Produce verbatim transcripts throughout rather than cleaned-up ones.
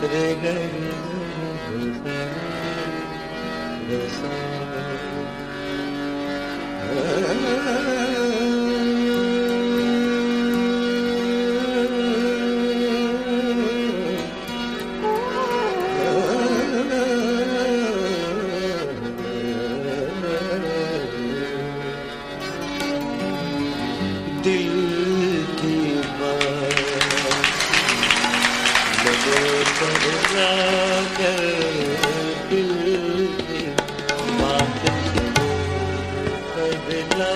रे ग रे सा दिल की बात लबों पर लाकर दिल की बात बदला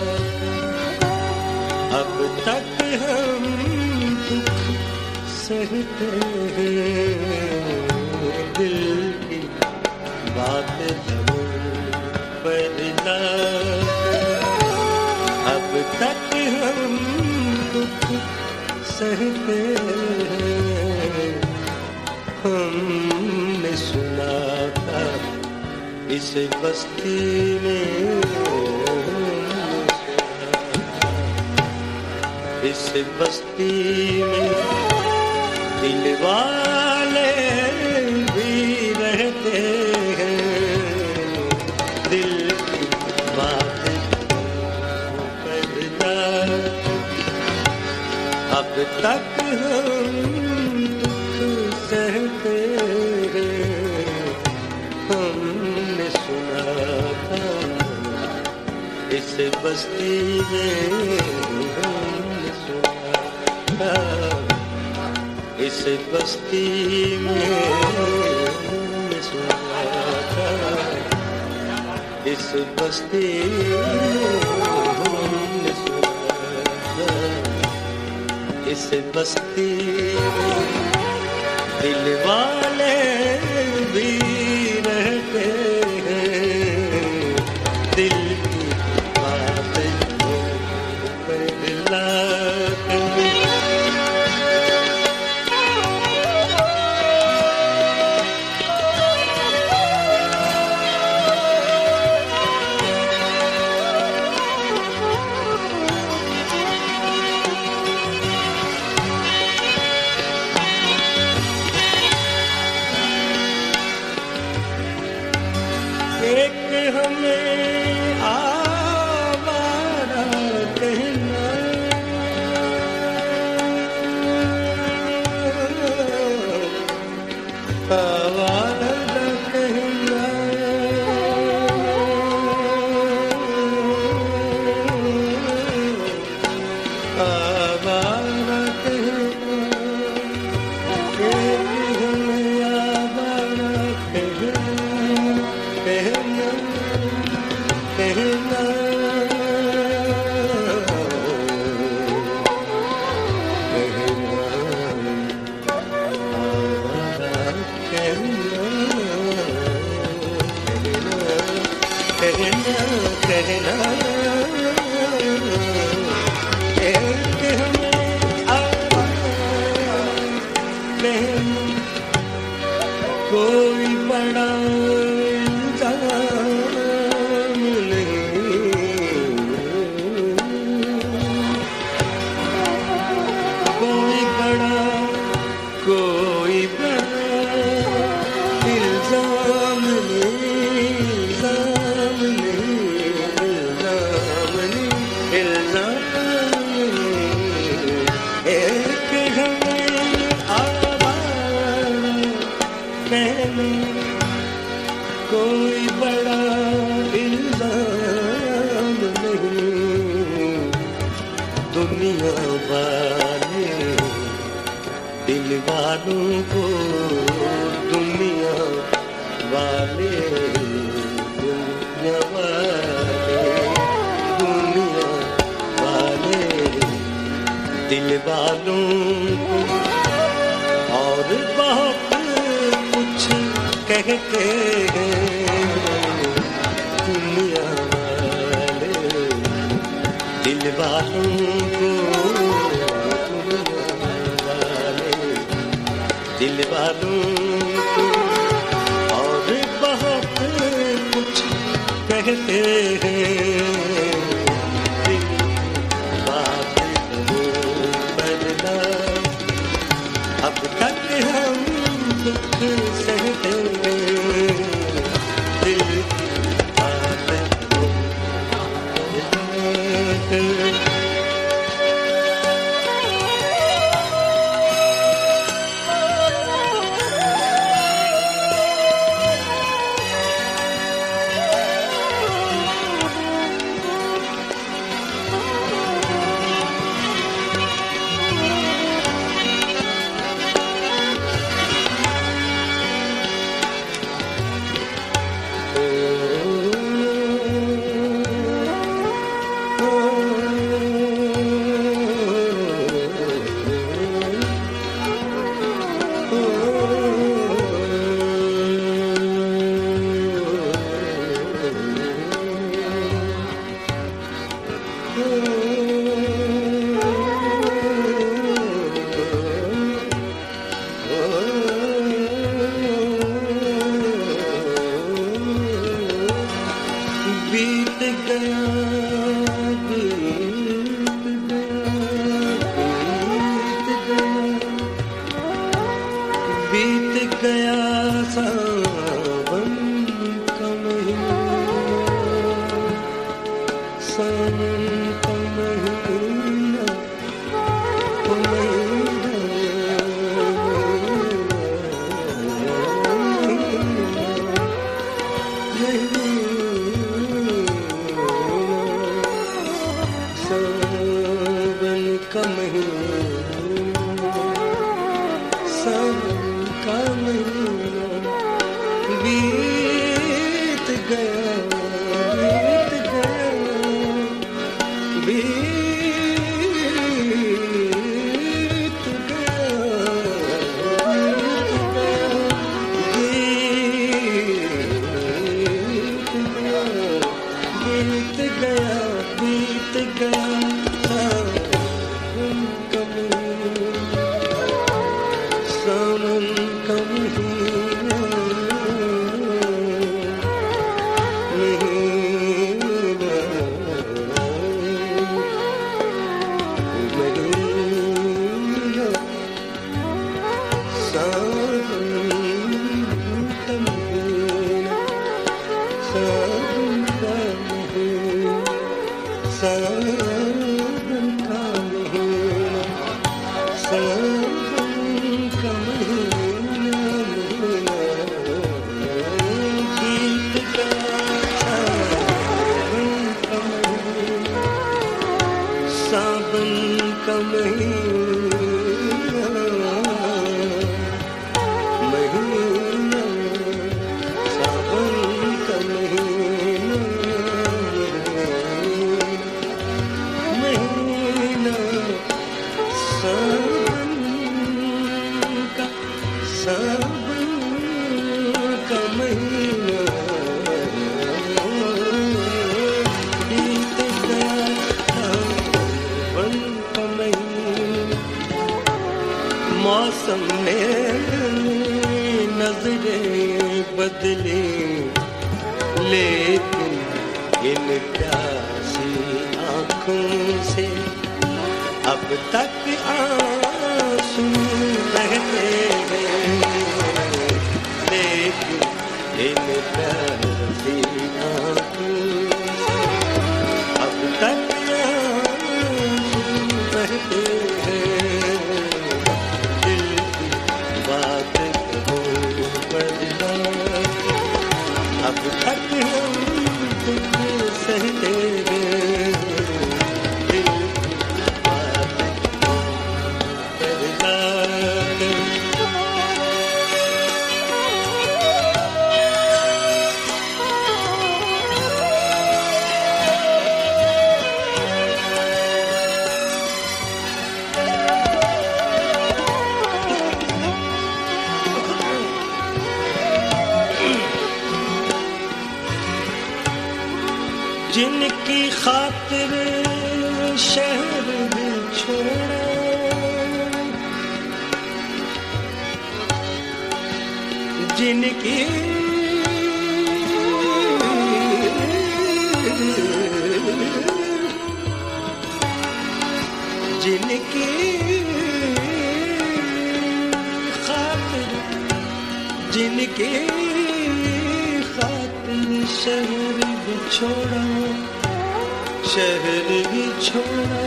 अब तक हम दुख सहते हैं दिल की बात बदला अब तक हम दुख सहते हैं हमने सुना था इस बस्ती में इस बस्ती में दिल वाले भी रहते हैं दिल की बात अब तक हम दुख सहते हैं हमने सुना था इस बस्ती में हमने सुना था इस बस्ती में हमने सुना था इस बस्ती इस बस्ती में दिल वाले भी रहते हैं दिल की बात को बदलाते एक हमें आवारा कहना आवारा कहना आवारा कहना एक हमें आवारा कहना कहना कहना कहना कहना एक हमें कहना कोई बड़ा इंतजाम नहीं कोई बड़ा कोई बड़ा इल्जाम नहीं इल्जाम नहीं इल्जाम नहीं इल्जाम नहीं एक हमें आवारा कहना कोई बड़ा इल्जाम नहीं दुनिया वाले दिल वालों को दुनिया वाले दुनिया वाले दुनिया वाले दिल वालों को और बहुत कुछ कहते हैं दुनिया वाले दिल वालों को दुनिया वाले दिल वालों को और बहुत कुछ कहते हैं बात को बदला अब तक हम दुख सहते दिल की बात हो बीत गया बीत गया सावन का महीना सावन का महीना सावन का महीना सावन का महीना बीत गया बीत गया बीत गया बीत गया बीत गया सावन का महीना महीना महीना सावन का महीना सावन का महीना सावन का महीना सावन का महीना बीत गया सावन का महीना महीना सावन का महीना महीना सावन का सावन का महीना बीत गया सावन का महीना मौसम ने नजरें बदली लेकिन इन प्यासी आँखों से अब तक आंसू बहते हैं लेकिन इन प्यासी आँखों से अब तक आंसू बहते हैं दिल की बात हो बदला अब तक हम दुख सहते हैं दिल की बात हो बदला जिनकी खातिर शहर भी छोड़ा जिनकी जिनकी खातिर जिनकी खातिर शहर भी छोड़ा, शहर भी छोड़ा,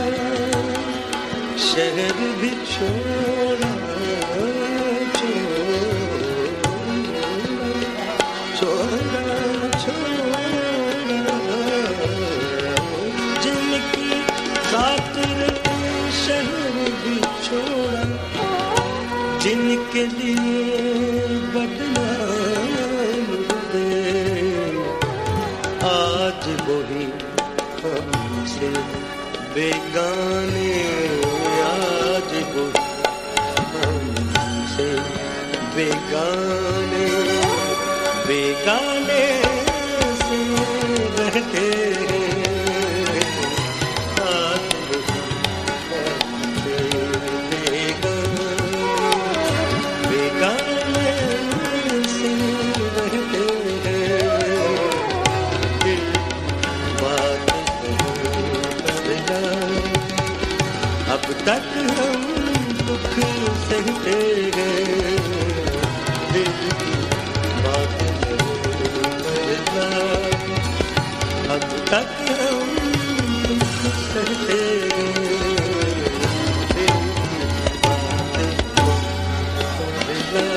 शहर भी छोड़ा, छोड़ा, छोड़ा, जिनकी खातिर शहर भी छोड़ा, जिनके लिए बदनाम हुए, आज वही हमसे बेगाने, आज वही हमसे बेगाने, बेगाने से रहते हैं, आज वही हमसे बेगाने, बेगाने से रहते हैं, दिल बात करना, अब तक हम दुख सहते हैं, दिल बात करना, अब तक हम दुख सहते हैं, दिल बात करना।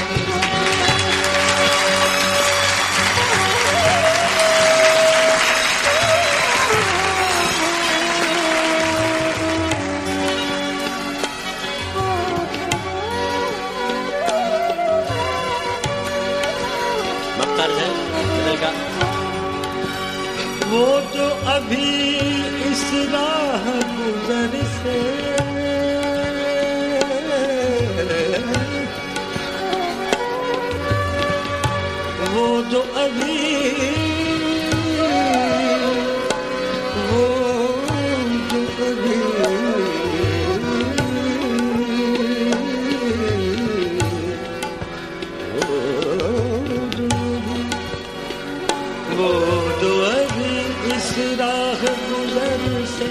वो जो अभी इस राह गुजर से, वो जो अभी, वो जो अभी, वो जो अभी इस राह गुजर से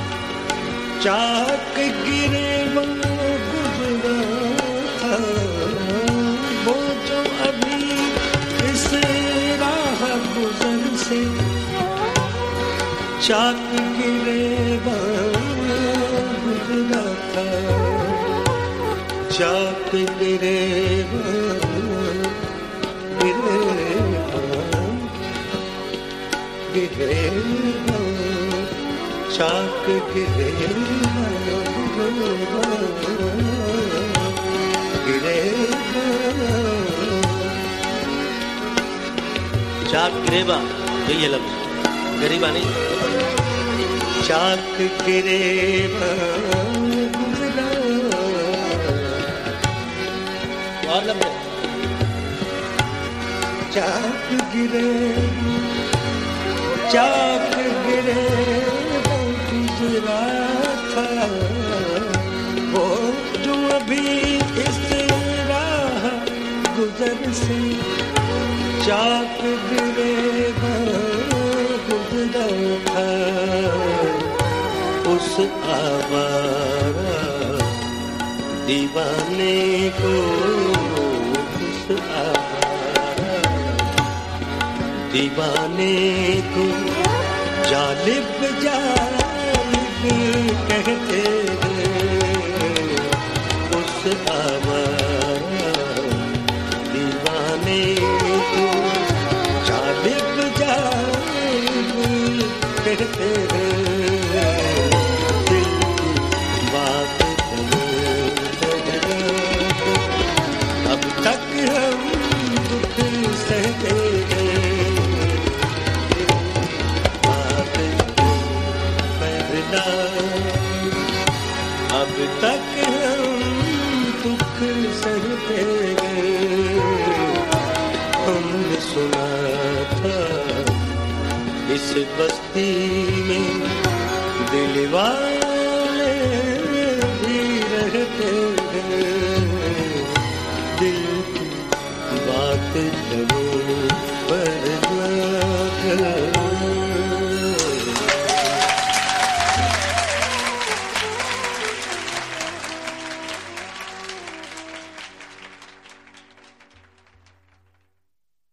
चाक गिरेबां गुजरा था, वो जो अभी इस राह गुजर से चाक गिरेबां गुजरा था, चाक गिरेबां गिरेबां गिरेबां, चाक गिरेबां गिरेबां, चाक गिरेबा, यही है लफ्ज, गरीबा नहीं। चाक गिरेबां गुजरा, और लफ्ज है। चाक गिरे, चाक गिरेबां गुजरा था, वो जो अभी इस राह गुजर से चाक गिरेबां गुजरा था, उस आवारा दीवाने को, उस आवारा दीवाने को जालिब जालिब कहते हैं, उस आवारा दीवाने को जालिब जालिब कहते हैं, दिल की बात करना, अब तक हम दुख सहते हैं, अब तक हम दुख सहते हैं। हमने सुना था इस बस्ती में दिल वाले भी रहते हैं, दिल की बात करो